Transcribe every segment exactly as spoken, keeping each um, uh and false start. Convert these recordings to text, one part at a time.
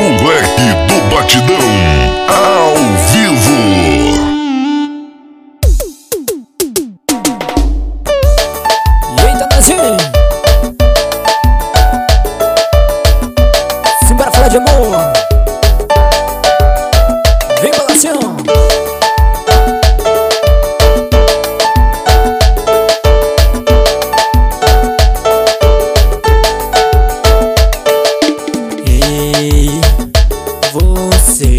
Moleque do Batidão, ao vivo. E aí, Tanazinho? Simbora falar de amor. Vem, balação. Ei, você,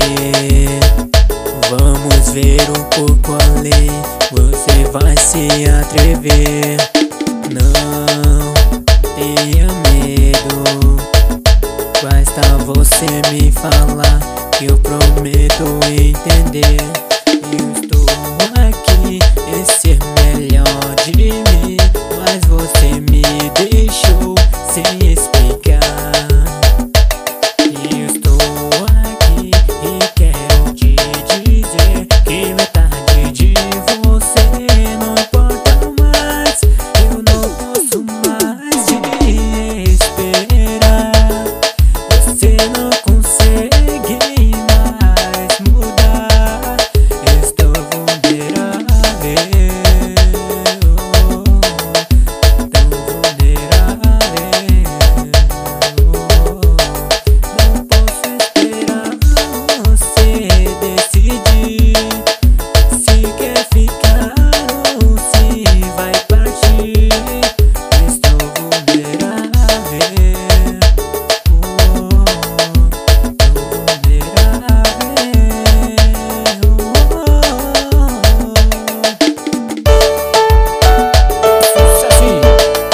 vamos ver um pouco além. Você vai se atrever. Não tenha medo, basta você me falar que eu prometo entender. Eu estou aqui em ser melhor de mim, mas você me deixou sem explicar. Eu estou aqui e quero te dizer que metade de você não importa mais. Eu não posso mais te esperar. Você não consegue mais mudar. Estou vulnerável, tão vulnerável. Não posso esperar você decidir se quer ficar ou se vai partir. Estou vulnerável, oh, tão vulnerável, oh. Sucesso.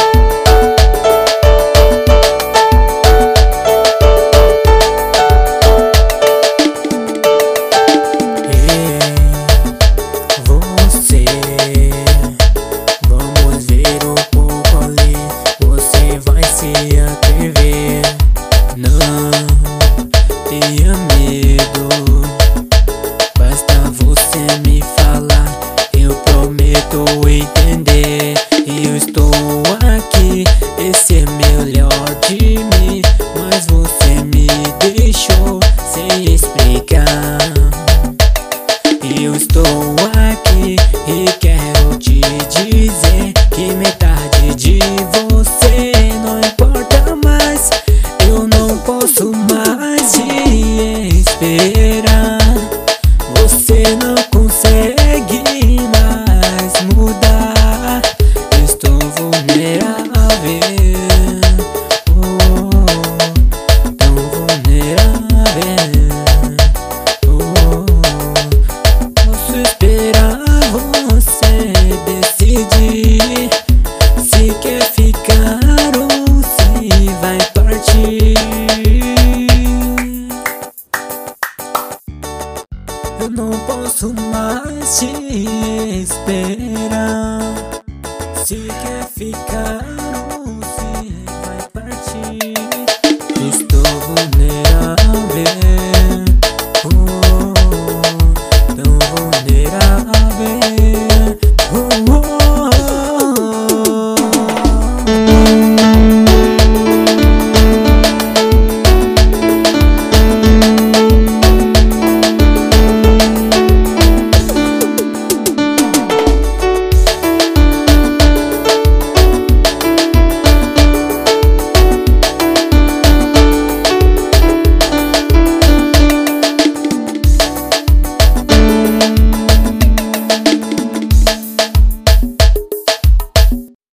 Ei, você, vamos ver um pouco além. Você vai se atrever. Não tenha medo, basta você me falar. Eu prometo entender. Eu estou aqui e ser melhor de mim, mas você me deixou sem explicar. Eu estou aqui e quero te dizer que metade de você não importa mais. Eu não posso mais te esperar. Você não consegue mais mudar. Estou vulnerável, oh, tão vulnerável, oh. Posso esperar você decidir se quer ficar ou se vai partir. Eu não posso mais te esperar.